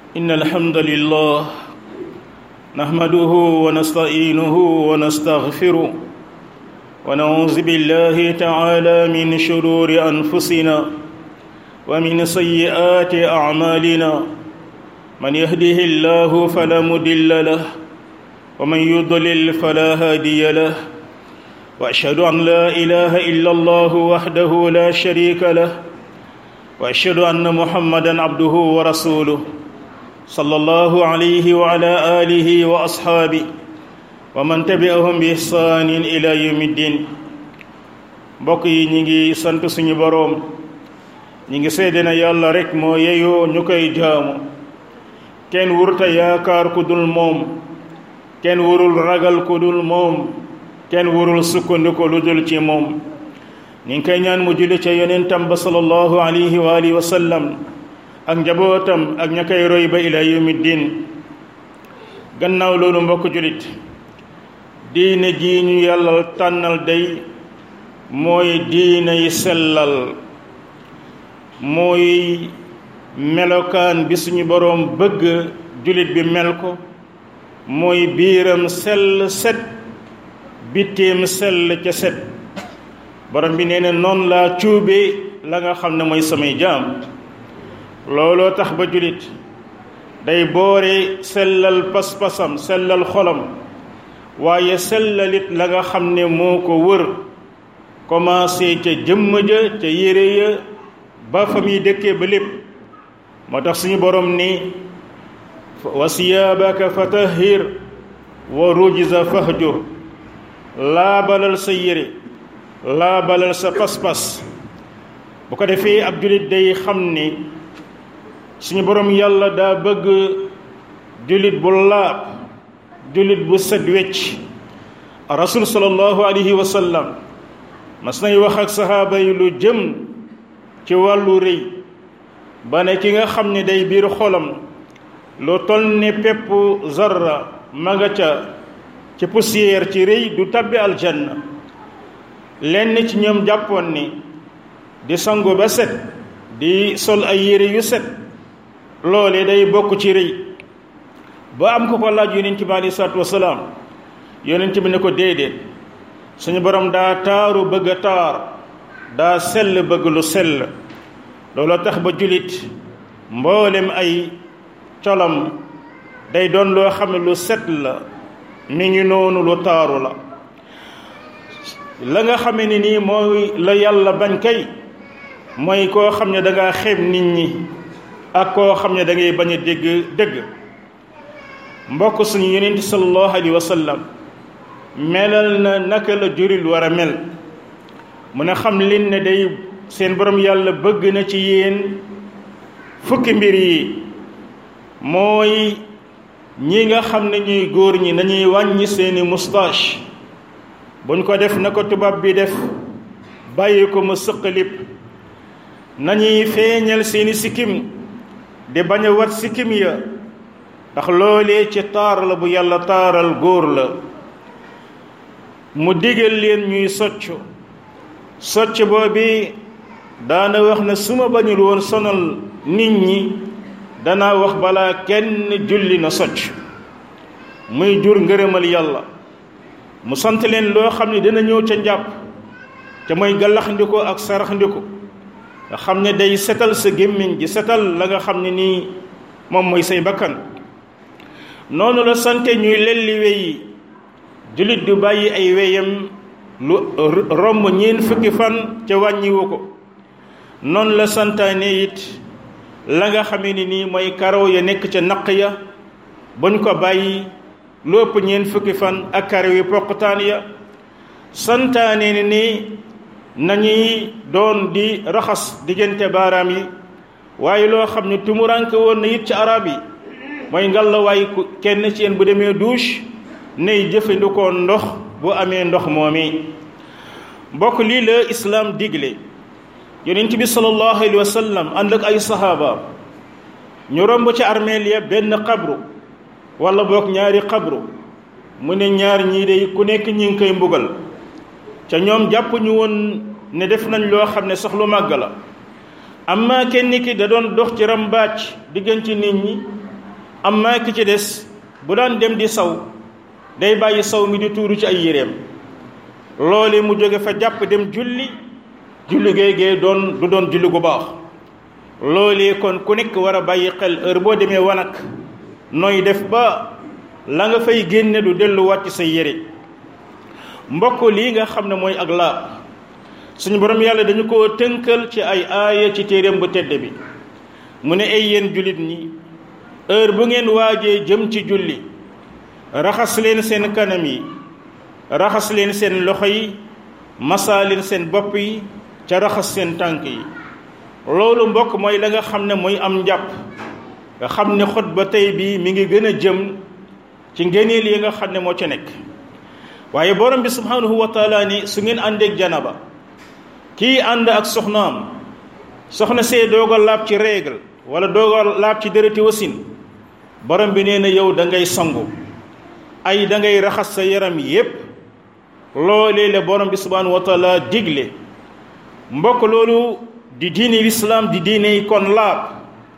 إن الحمد لله نحمده ونستعينه ونستغفره ونعوذ بالله تعالى من شرور أنفسنا ومن سيئات أعمالنا من يهده الله فلا مضل له ومن يضلل فلا هادي له وأشهد أن لا إله إلا الله وحده لا شريك له وأشهد أن محمدا عبده ورسوله صلى الله عليه وعلى آله وأصحابه ومن تبعهم بإحسان إلى يوم الدين mbokk yi ñi ngi sant suñu boroom ñi ngi seede na yàlla rek moo yeyoo ñu koy jaamu kenn wurta yaakaar ku dul moom kenn wurul ragal ku dul moom kenn wurul sukkandiku lu dul ci moom ñi ngi koy ñaan mu julli ca yonentam ba sallallahu alayhi wa alihi wa sallam ak njabootam ak ña koy roy ba ila yawmi diin gannaaw loolu mbokk julit diine ji ñu yàlla tànnal day mooy diine yi sellal mooy melokaan bi suñu boroom bëgg julit bi mel ko mooy biiram sell set bitteem sell ca set borom bi nee na noonu laa cuube la nga xam ne mooy samay jaam looloo tax ba julit day boore sellal pas-pasam sellal xolam waaye sellalit la nga xam ne moo ko wër commencé ca jëmm ja ca yére ya ba fa muy dëkkee ba lépp moo tax suñu borom ni wa siyaabaka fatahhir wa rujza fahjur laabalal sa yére laabalal sa pas-pas bu ko defee ab julit day xam ni suñu borom yàlla daa bëgg julit bu laab julit bu set wecc rasul sallallahu alayhi wa sallam mas nay wax ak sahaaba yi lu jëm ci wàllu rëy ba ne ki nga xam ne day biir xolam lu toll ne pepp zarra ma nga ca ci poussière ci rëy du tabbi aljanna lenn ci ñoom jàppoon ni di sangu ba set di sol ay yére yu set loole day bokk ci rëy ba am ko ko laaj yonent bi aleyhi salaatu wasalaam yonent bi ne ko déedéet suñu borom daa taaru bëgg a taar daa sell bëgg lu sell looloo tax ba julit mboolem ay colam day doon loo xam ne lu set la mi ngi noonu lu taaru la nga xame ne nii mooy la yàlla bañ kay mooy koo xam ne dangaa xeeb nit ñi ak koo xam ne da ngay bañ a dégg dëgg mbokk suñu yonent sallallahu alayhi wa sallam melal na naka la juril war a mel mu ne xam leen ne day seen borom yàlla bëgg na ci yéen fukki mbir yi mooy ñi nga xam ne ñuy góor ñi nañuy wàññi seeni moustache buñ ko def na ko tubaab bi def bàyyi ko mu sëqalib nañuy feeñal seeni sikkim di bañ a wat sikkim ya ndax loolee ci taar la bu yàlla taaral góor la mu digal leen ñuy socc boobi daana wax ne su ma bañul woon sonal nit ñi danaa wax balaa kenn julli na socc muy jur ngërëmal yàlla mu sant leen loo xam ne dina ñëw ca njàpp te mooy gallaxndiku ak saraxndiku nga xam ne day setal sa gémmiñ ji setal la nga xam ne nii moom mooy say bakkan noonu la sante ñuy lelli weyi jullit du bàyyi ay weyam lu romb ñeen fukki fan ca wàññiwu ko noonu la santaane it la nga xamee ni nii mooy karaw ya nekk ca naq ya bañ ko bàyyi lu ëpp ñeen fukki fan ak karaw yi poqtaan ya santaane ni nii nañuy doon di raxas diggante baaraam yi waaye loo xam ne tumuranke woon na it ci arab yi mooy ngallaawaay kenn ci yéen bu demee douche nay jëfandikoo ndox bu amee ndox moomi mbokk lii la islaam digle yonent bi sallallahu alayhi wa sallam ànd ak ay sahaaba ñu romb ci armeel ya benn xabru wala boog ñaari xabru mu ne ñaar ñii de ku nekk ñi ngi koy mbugal ca ñoom jàpp ñu woon ne def nañ loo xam ne sax lu màgg la amma kenn ki da doon dox ci rambaaj diggante nit ñi amma ki ci des bu daan dem di saw day bàyyi saw mi di tuuru ci ay yéreem loole mu jóge fa jàpp dem julli géegee du doon julli gu baax loolee kon ku nekk war a bàyyi xel heure boo demee wanag nooy def ba la nga fay génne du delluwaat ci sa yére mbokk lii nga xam ne mooy ak laab suñu borom yàlla dañu ko tënkal ci ay aaya ci téeréem bu tedd bi mu ne ay yéen jullit ñi heure bu ngeen waajee jëm ci julli raxas leen seen kanam yi raxas leen seen loxo yi masaa leen seen bopp yi ca raxas seen tànk yi loolu mbokk mooy la nga xam ne mooy am njàpp nga xam ne xutba tey bii mi ngi gën a jëm ci ngëneel yi nga xam ne moo ca nekk waaye borom bi subhanahu wa taala ni su ngeen àndeek janaba kii ànd ak soxnaam soxna see doog a laab ci règle wala doog a laab ci dërëti wasin borom bi nee na yow da ngay sangu ay da ngay raxas sa yaram yépp loolee la borom bi subhanahu wa taala digle mbokk loolu di diine lislaam di diine yi kon laab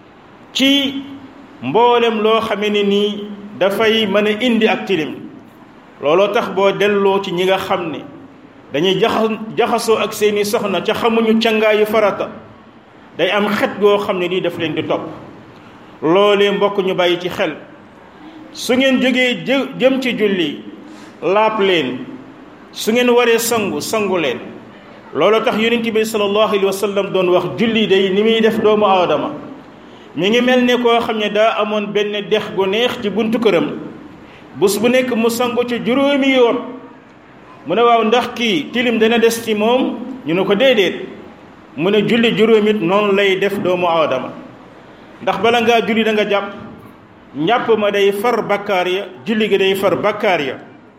ci mboolem loo xamee ne nii dafay mën a indi ak tilim looloo tax boo delloo ci ñi nga xam ne dañuy jaxasoo ak seeni soxna ca xamuñu cangaayu farata day am xet goo xam ne nii daf leen di topp loolee mbokk ñu bàyyi ci xel su ngeen jógee jëm ci julli laab leen su ngeen waree sangu leen looloo tax yonent bi sallallahu alayhi wa sallam doon wax julli day ni muy def doomu aadama mi ngi mel ne koo xam ne daa amoon benn dex gu neex ci buntu këram bés bu nekk mu sangu ci juróomi yoon mu ne waaw ndax kii tilim dana des ci moom ñu ne ko déedéet mu ne julli juróomit noonu lay def doomu aadama ndax bala ngaa julli da nga jàpp njàpp ma day far bakkaar ya julli gi day far bakkaar ya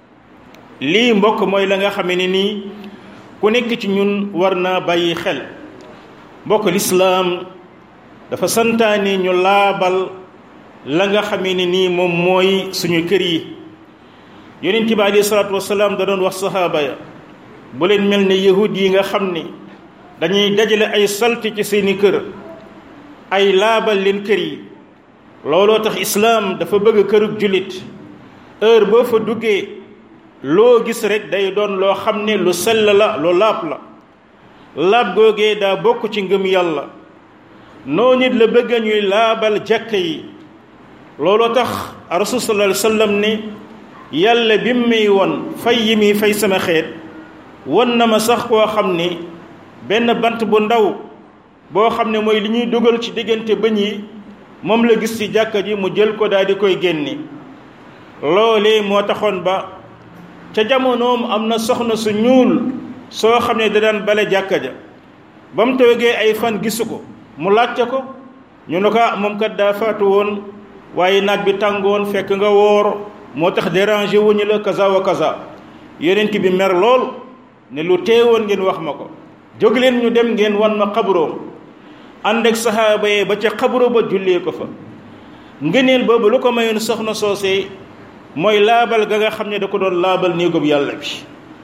lii mbokk mooy la nga xame ne nii ku nekk ci ñun war naa bàyyi xel mbokk lislaam dafa santaane ñu laabal la nga xamee ne nii moom mooy suñu kër yi yonent bi alayhi salaatu wasalaam da doon wax sahaaba ya bu leen mel ne yahud yi nga xam ne dañuy dajale ay salti ci seeni kër ay laabal leen kër yi looloo tax islaam dafa bëgg kërug jullit heure boo fa duggee loo gis rek day doon loo xam ne lu sell la lu laab la laab googee daa bokk ci ngëm yàlla noo nit la bëgg ñuy laabal jàkka yi looloo tax rasul sallallahu alayhi wa sallam ne yàlla bi mu may won fay yi muy fay sama xeet won na ma sax koo xam ne benn bant bu ndaw boo xam ne mooy li ñuy dugal ci diggante bëñ yi moom la gis ci jàkka ji mu jël ko daal di koy génne loolee moo taxoon ba ca jamonoom am na soxna su ñuul soo xam ne da daan bale jàkka ja ba mu toogee ay fan gisu ko mu laajte ko ñu ne ko moom kat daa faatu woon waaye naaj bi tàngoon fekk nga woor moo tax dérangé wuñu la kaza wa kaza yonent bi mer lool ne lu teewoon ngeen wax ma ko jóg leen ñu dem ngeen wan ma xabroom ànd ak saxaaba yee ba ca xabro ba jullee ko fa ngëneel boobu lu ko mayoon soxna soosee mooy laabal ga nga xam ne da ko doon laabal néegub yàlla bi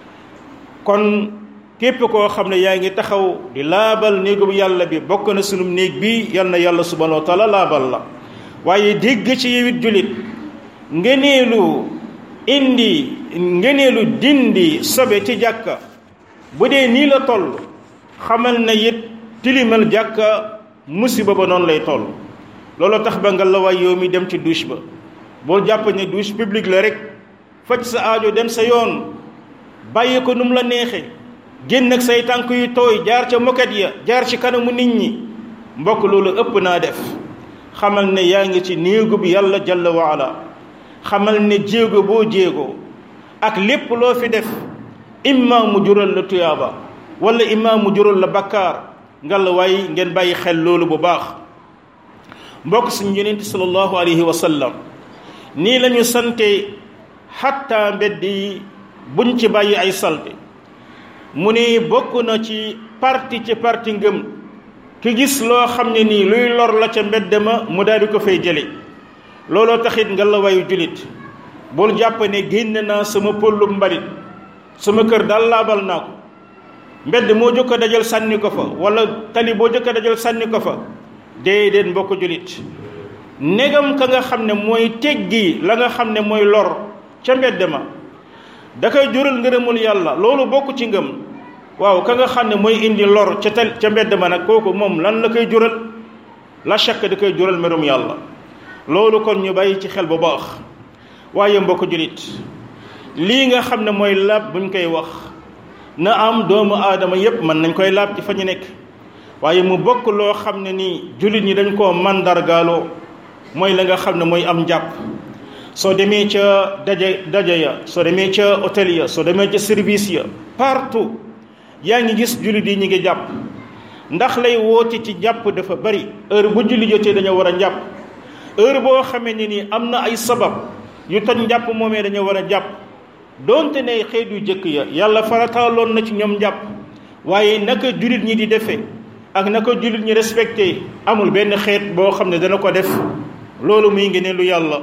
kon képp koo xam ne yaa ngi taxaw di laabal néegub yàlla bi bokk na sunum néeg bi yal na yàlla subhanahu wa taala laabal la waaye dégg ci yewit julit ngëneelu dindi sobe ci jàkka bu dee nii la toll xamal na it tilimal jàkka musiba ba noonu lay toll loolu tax ba nga la waay yow mi dem ci douche ba boo jàpp ne douche publique la rek faj sa aajo dem sa yoon bàyyi ko nu mu la neexe génn ak say tànk yu tooy jaar ca moket ya jaar ci kanamu nit ñi mbokk loolu ëpp naa def xamal ne yaa ngi ci néegu bi yàlla jalla wa ala xamal ne jéego boo jéego ak lépp loo fi def imma mu jural la tuyaaba wala imma mu jural la bakkaar ngalla waay ngeen bàyyi xel loolu bu baax mbokk suñu yonent sallallahu alayhi wa sallam nii la ñu sante xatta mbedd yi buñ ci bàyyi ay salte mu ne bokk na ci parti ngëm ki gis loo xam ne nii luy lor la ca mbedd ma mu daal di ko fay jële looloo taxit nga la wayu julit bul jàpp ne génn naa sama pëllum mbalit sama kër daal laabal naa ko mbedd moo jëkk a dajal sànni ko fa wala tali boo jëkk a dajal sànni ko fa déedéet mbokk julit negam ka nga xam ne mooy teggi la nga xam ne mooy lor ca mbedd ma da koy jural ngërëmul yàlla, loolu bokk ci ngëm. waaw ka nga xam ne mooy indi lor ca mbedd ma nag kooku moom lan la koy jural? la shakk da koy jural merum yàlla. loolu kon ñu bàyyi ci xel bu baax. waaye mbokk julit, lii nga xam ne mooy laab buñ koy wax na am doomu aadama yépp mën nañ koy laab ci fa ñu nekk, waaye mu bokk loo xam ne nii julit ñi dañ koo mandargaaloo, mooy la nga xam ne mooy am njàpp. soo demee ca daje ya, soo demee ca hôtel ya, soo demee ca service ya, partout yaa ngi gis jullit yi ñi ngi jàpp. ndax lay woote ci jàpp dafa bari. heure bu julli jotee dañoo war a jàpp. heure boo xamee ne nii am na ay sabab yu toj njàpp moomee dañoo war a jàpp. donte ne xeet yu jëkk ya yàlla farataaloon na ci ñoom njàpp, waaye naka jullit ñi di defee ak naka jullit ñi respecté amul benn xeet boo xam ne dana ko def. loolu muy ngi ne lu yàlla.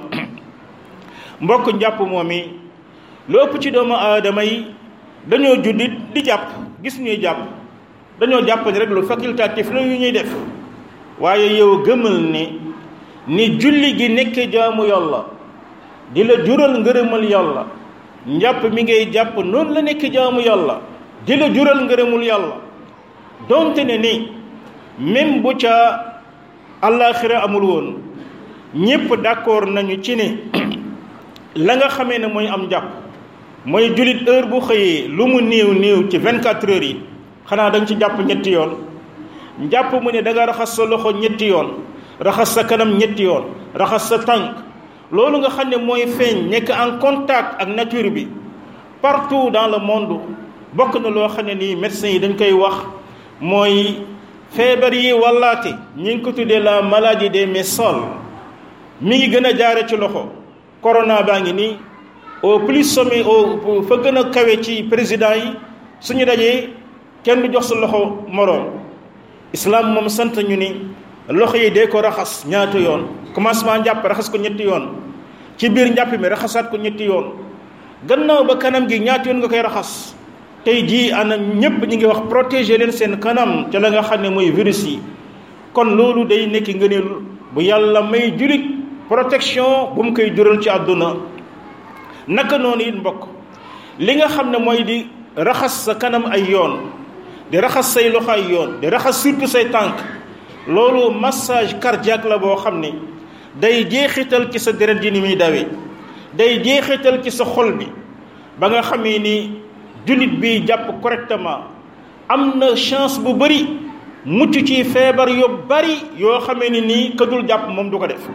mbokk njàpp moom yi lu ëpp ci doomu aadama yi dañoo juddit di jàpp, gis ñuy jàpp, dañoo jàpp ne rek lu facultatif la yu ñuy def. waaye yow gëmal ni julli gi nekk jaamu yàlla di la jural ngërëmal yàlla, njàpp mi ngay jàpp noonu la nekk jaamu yàlla di la jural ngërëmul yàlla. donte ne ni même bu ca àllaaxira amul woon, ñépp d'accord nañu ci ne la nga xamee ne mooy am njàpp mooy jullit heure bu xëyee lu mu néew ci 24 heures yi xanaa da nga ci jàpp ñetti yoon. njàpp mu ne da nga raxas sa loxo ñetti yoon, raxas sa kanam ñetti yoon, raxas sa tànk. loolu nga xam ne mooy feeñ nekk en contact ak nature bi partout dans le monde. bokk na loo xam ne nii médecins yi dañ koy wax mooy feebar yi wallaate ñi ngi ko tuddee la maladie des mains sales. mi ngi gën a jaare ci loxo. corona baa ngi nii au plus sommet fa gën a kawe ci président yi suñu dajee kenn du jox sa loxo moroom. islam moom sant ñu ni loxo yi dee ko raxas ñaata yoon. commencement njàpp raxas ko ñetti yoon, ci biir njàpp mi raxasaat ko ñetti yoon, gannaaw ba kanam gi ñaata yoon nga koy raxas. tey jii ana ñépp ñi ngi wax protéger leen seen kanam ca la nga xam ne mooy virus yi. kon loolu day nekk ngëneel bu yàlla may julit protection bu mu koy jural ci àdduna. naka noonu it mbokk li nga xam ne mooy di raxas sa kanam ay yoon, di raxas say loxo ay yoon, di raxas surtout say tànk, loolu massage cardiaque la boo xam ne day jeexital ci sa deret ji ni muy dawee, day jeexital ci sa xol bi ba nga xamee ni jullit bi jàpp correctement am na chance bu bari mucc ci feebar yu bari yoo xamee ni nii ka dul jàpp moom du ko def.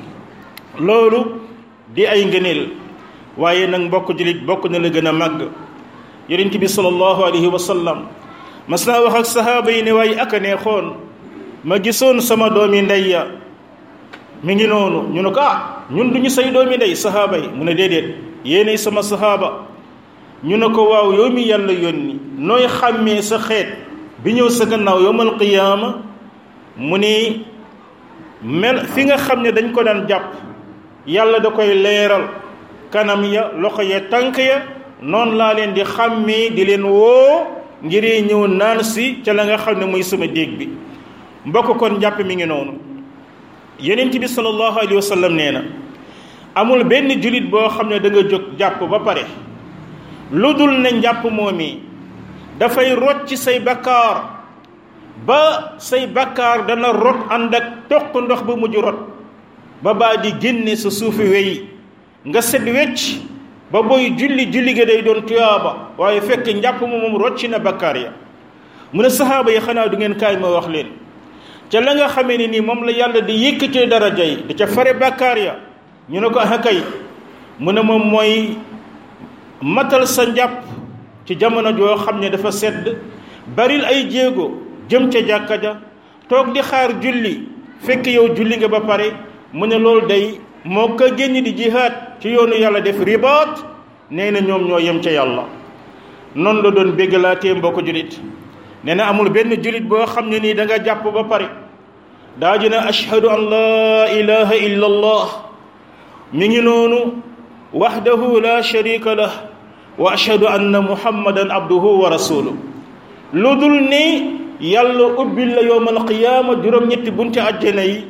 loolu di ay ngëneel. waaye nag mbokk jullit bokk na la gën a màgg. yonent bi sallallahu alayhi wa sallam mas naa wax ak sahaaba yi ne waaye aka neexoon ma gisoon sama doomi ndey ya mi ngi noonu. ñu ne ko ñun duñu say doomi ndey sahaaba yi. mu ne déedéet yéenay sama sahaaba. ñu ne ko waaw yow mi yàlla yónni nooy xàmmee sa xeet bi ñëw sa gannaaw yawmal qiyaama. mu ni mel fi nga xam ne dañ ko daan jàpp yàlla da koy leeral kanam ya, loxo ya, tànk ya, noonu laa leen di xàmmee di leen woo ngir ñëw naan si ca la nga xam ne mooy sama déeg bi. mbokk kon njàpp mi ngi noonu. yonent bi sallallahu alayhi wa sallam nee na amul benn julit boo xam ne da nga jóg jàpp ba pare lu dul ne njàpp moomi dafay rot ci say bakkaar ba say bakkaar dana rot ànd ak toq ndox ba mujj rot ba baa di génne sa suufi wey nga set wecc ba booy julli ga day doon tuyaaba. waaye fekk njàpp moom rocci na bakkaar ya. mu ne sahaaba yi xanaa du ngeen kaay ma wax leen ca la nga xamee ne nii moom la yàlla di yëkkatee daraja yi di ca fare bakkaar ya. ñu ne ko kay. mu ne moom mooy matal sa njàpp ci jamono joo xam ne dafa sedd, baril ay jéego jëm ca jàkka ja, toog di xaar julli fekk yow julli nga ba pare. mu ne loolu day moo ko génn di jihaad ci yoonu yàlla def ribaat, nee na ñoom ñoo yem ca yàlla. noonu la doon béggalaatee mbokk julit. nee na amul benn julit boo xam ne nii da nga jàpp ba pare daa dina ashhadu an laa ilaha illa allah mi ngi noonu wahdahu la sharika lah wa ashhadu anna muhammadan abduhu wa rasuluhu. lu dul ni yàlla ubbil la yowmal qiyaama juróom-ñetti bunti àjjana yi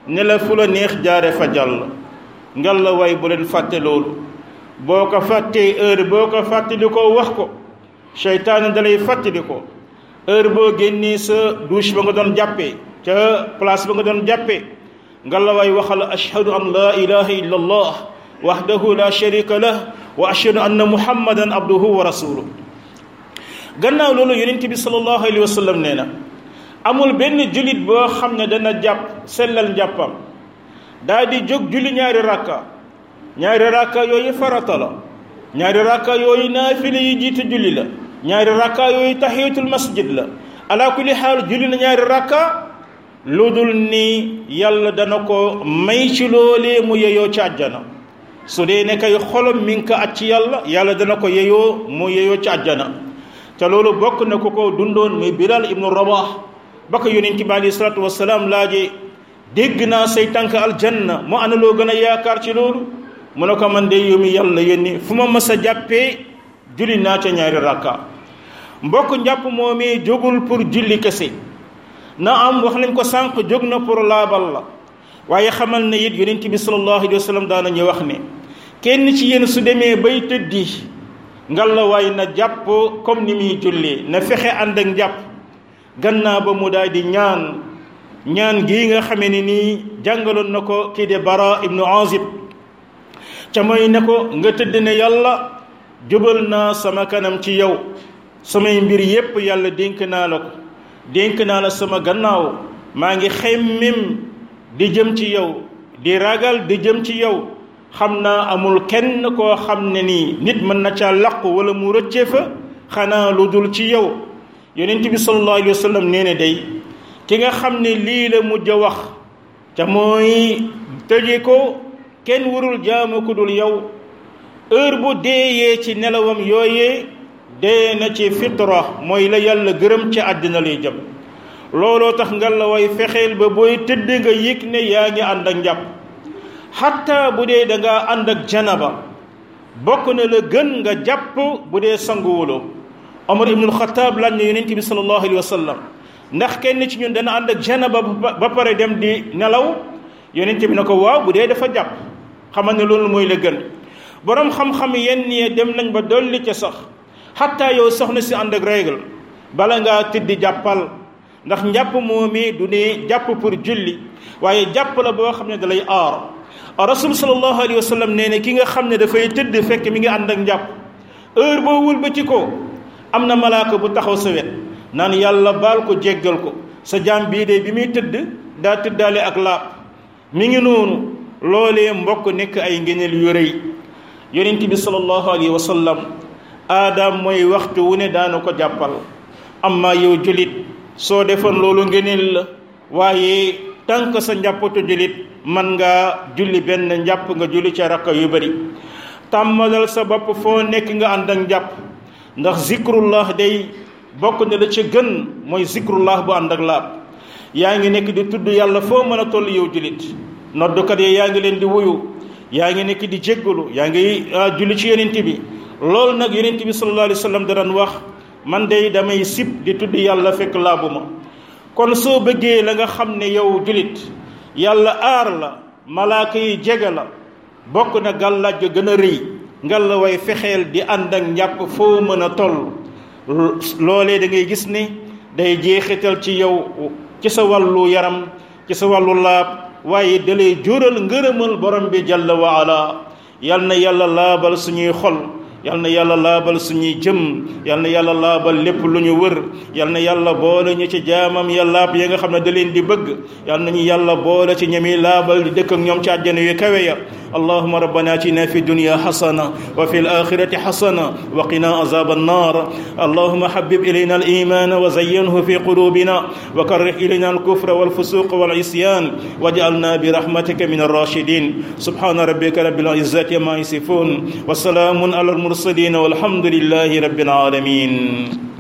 ne la fu la neex jaare fa jàll ngal la way bu leen fàtte loolu boo ko fàttee heure boo ko fàttali ko wax ko seytaane dalay fàttali ko heure boo génnee sa douche ba nga doon jàppee ca place ba nga doon jàppee ngal la way waxal ashhadu an la ilaha illa allah wahdahu la sharika lah wa ashhadu anna muhammadan abduhu wa rasuluh gannaaw loolu yonent bi sallallahu alayhi wa sallam nee na amul benn jullit boo xam ne dana jàpp sellal njàppam daal di jóg julli ñaari rakka yooyu farata la ñaari rakka yooyu naafila yi jiite julli la ñaari rakka yooyu tahiyatul masjid la ala kulli xaal julli na ñaari rakka lu dul ni yàlla dana ko may ci loolee mu yeyoo ci àjjana su dee ne kay xolam mi ngi ko at ci yàlla dana ko yeyoo mu yeyoo ci àjjana te loolu bokk na ku ko dundoon muy Bilal ibnu Rabah ba ko yonent bi alayhi salaatu wasalaam laaje dégg naa say tànk aljanna mu ana loo gën a yaakaar ci loolu mu ne ko man de yow mi yàlla yónni fu ma mës a jàppee julli naa ca ñaari rakka mbokk njàpp moomee jógul pour julli kese na am wax nañ ko sànq jóg na pour laabal la waaye xamal na it yonent bi sallallahu alayhi wa sallam daanañu wax ne kenn ci yéen su demee bay tëddi ngalla waay na jàpp comme ni muy jullee na fexe ànd ak njàpp gannaaw ba mu daal di ñaan gii nga xamee ne nii jàngaloon na ko kii de Bara ibnu Azib ca mooy ne ko nga tëdd ne yàlla jubal naa sama kanam ci yow samay mbir yépp yàlla dénk naa la ko dénk naa la sama gannaaw maa ngi xemmem di jëm ci yow di ragal di jëm ci yow xam naa amul kenn koo xam ne nii nit mën na caa làqu wala mu rëcce fa xanaa lu dul ci yow yonent bi sallallahu alayhi wa sallam nee na day ki nga xam ne lii la mujj a wax ca mooy tëje ko kenn warul jaamu ku dul yow heure bu deeyee ci nelawam yooyee dee na ci fitra mooy la yàlla gërëm ci àddina lay jëm looloo tax nga la way fexeel ba booy tëdd nga yëg ne yaa ngi ànd ak njàpp xatta bu dee da ngaa ànd ak janaba bokk na la gën nga jàpp bu dee sanguwuloo Omar ibnul Xataab laaj na yonent bi sallallahu alayhi wa sallam ndax kenn ci ñun dana ànd ak janaba ba pare dem di nelaw yonent bi ne ko waaw bu dee dafa jàpp xamal ne loolu mooy la gën borom xam-xam yenn yee dem nañ ba dolli ca sax xatta yow soxna si ànd ak règle bala ngaa tëddi jàppal ndax njàpp moomii du ne jàpp pour julli waaye jàpp la boo xam ne da lay aar rasul sallallahu alayhi wa sallam nee ne ki nga xam ne dafay tëdd fekk mi ngi ànd ak njàpp heure boo wëlbati ko am na malaaka bu taxaw sa wet naan yàlla baal ko jéggal ko sa jaam bii de bi muy tëdd daa tëddaale ak laab mi ngi noonu loolee mbokk nekk ay ngëneel yu rëy yonent bi sallallahu alayhi wa sallam aadam mooy waxtu wu ne daana ko jàppal amma yow julit soo defoon loolu ngëneel la waaye tànk sa njàppatu julit man nga julli benn njàpp nga julli ca rakka yu bari tàmmalal sa bopp foo nekk nga ànd ak njàpp ndax zikrullah day bokk na la ca gën mooy zikrullah bu ànd ak laab yaa ngi nekk di tudd yàlla foo mën a toll yow julit noddukat yi yaa ngi leen di wuyu yaa ngi nekk di jéggalu yaa ngi julli ci yonent bi loolu nag yonent bi sallallahu alayhi wa sallam da daan wax man day damay sib di tudd yàlla fekk laabuma kon soo bëggee la nga xam ne yow julit yàlla aar la malaaka yi jege la bokk na gàllaaj ga gën a rëy ngal la way fexeel di ànd ak njàpp foo mën a toll loolee da ngay gis ne day jeexital ci yow ci sa wàllu yaram ci sa wàllu laab waaye dalay jural ngërëmal borom bi jalla wa ala yal na yàlla laabal suñuy xol yal na yàlla laabal suñuy jëm yal na yàlla laabal lépp lu ñu wër yal na yàlla boole ñu ci jaamam ya laab ya nga xam ne da leen di bëgg yal nañu yàlla boole ci ñami laabal di dëkk ak ñoom ci àjjana yu kawe ya allahumma rabbana atina fi dunya hasana wa fi al-akhirati hasana wa qina azab an-nar allahumma habbib ilayna al-iman wa zayyinhu fi qulubina wa karrih ilayna al-kufra wal-fusuq wal-isyan waj'alna bi rahmatika min ar-rashidin subhana rabbika rabbil izzati amma yasifun wa salamun ala المرسلين والحمد لله رب العالمين